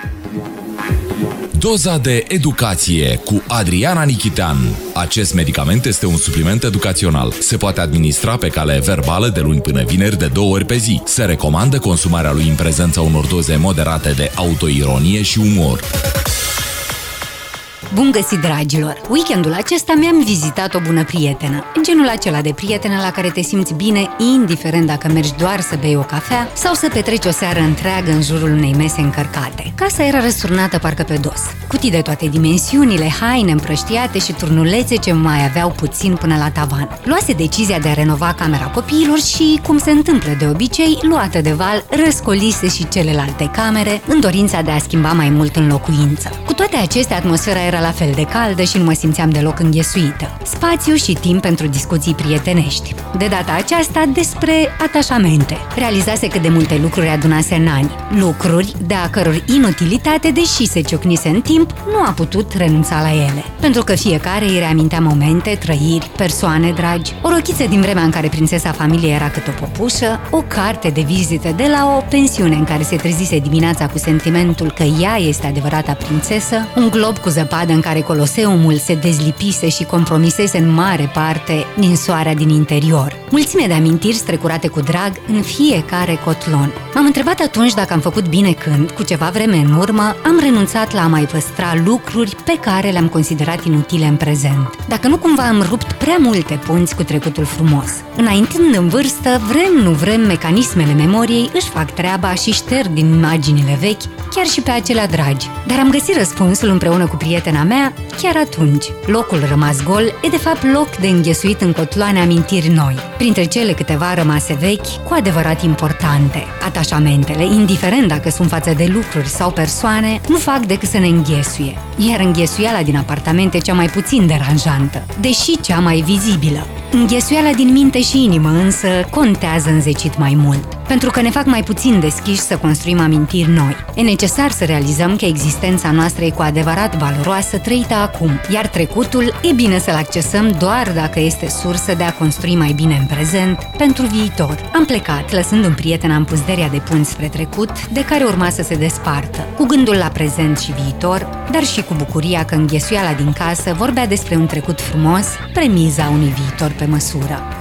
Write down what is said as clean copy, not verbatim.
Doza de educație cu Adriana Nichitean. Acest medicament este un supliment educațional. Se poate administra pe cale verbală de luni până vineri de 2 ori pe zi. Se recomandă consumarea lui în prezența unor doze moderate de autoironie și umor. Bun găsit, dragilor! Weekendul acesta mi-am vizitat o bună prietenă. Genul acela de prietenă la care te simți bine, indiferent dacă mergi doar să bei o cafea sau să petreci o seară întreagă în jurul unei mese încărcate. Casa era răsturnată parcă pe dos. Cutii de toate dimensiunile, haine împrăștiate și turnulețe ce mai aveau puțin până la tavan. Luase decizia de a renova camera copiilor și, cum se întâmplă de obicei, luată de val, răscolise și celelalte camere în dorința de a schimba mai mult în locuință. Cu toate acestea, atmosfera era la fel de caldă și nu mă simțeam deloc înghesuită. Spațiu și timp pentru discuții prietenești. De data aceasta despre atașamente. Realizase cât de multe lucruri adunase în ani. Lucruri de a căror inutilitate, deși se ciocnise în timp, nu a putut renunța la ele. Pentru că fiecare îi reamintea momente, trăiri, persoane dragi, o rochiță din vremea în care prințesa familiei era cât o popușă, o carte de vizită de la o pensiune în care se trezise dimineața cu sentimentul că ea este adevărata prințesă, un glob cu zăpadă în care Coloseumul se dezlipise și compromisese în mare parte din soarea din interior. Mulțime de amintiri strecurate cu drag în fiecare cotlon. M-am întrebat atunci dacă am făcut bine când, cu ceva vreme în urmă, am renunțat la a mai păstra lucruri pe care le-am considerat inutile în prezent. Dacă nu cumva am rupt prea multe punți cu trecutul frumos. Înaintând în vârstă, vrem nu vrem, mecanismele memoriei își fac treaba și șterg din imaginile vechi, chiar și pe acelea dragi. Dar am găsit răspunsul împreună cu prietena mea chiar atunci. Locul rămas gol e de fapt loc de înghesuit în cotloane amintiri noi. Printre cele câteva rămase vechi, cu adevărat importante. Atașamentele, indiferent dacă sunt față de lucruri sau persoane, nu fac decât să ne înghesuie. Iar înghesuiala din apartament e cea mai puțin deranjantă, deși cea mai vizibilă. Înghesuiala din minte și inimă însă contează înzecit mai mult, pentru că ne fac mai puțin deschiși să construim amintiri noi. E necesar să realizăm că existența noastră e cu adevărat valoroasă trăită acum, iar trecutul e bine să-l accesăm doar dacă este sursă de a construi mai bine în prezent pentru viitor. Am plecat, lăsând un prieten în puzderia de punți spre trecut, de care urma să se despartă, cu gândul la prezent și viitor, dar și cu bucuria că înghesuiala din casă vorbea despre un trecut frumos, premiza unui viitor pe măsură.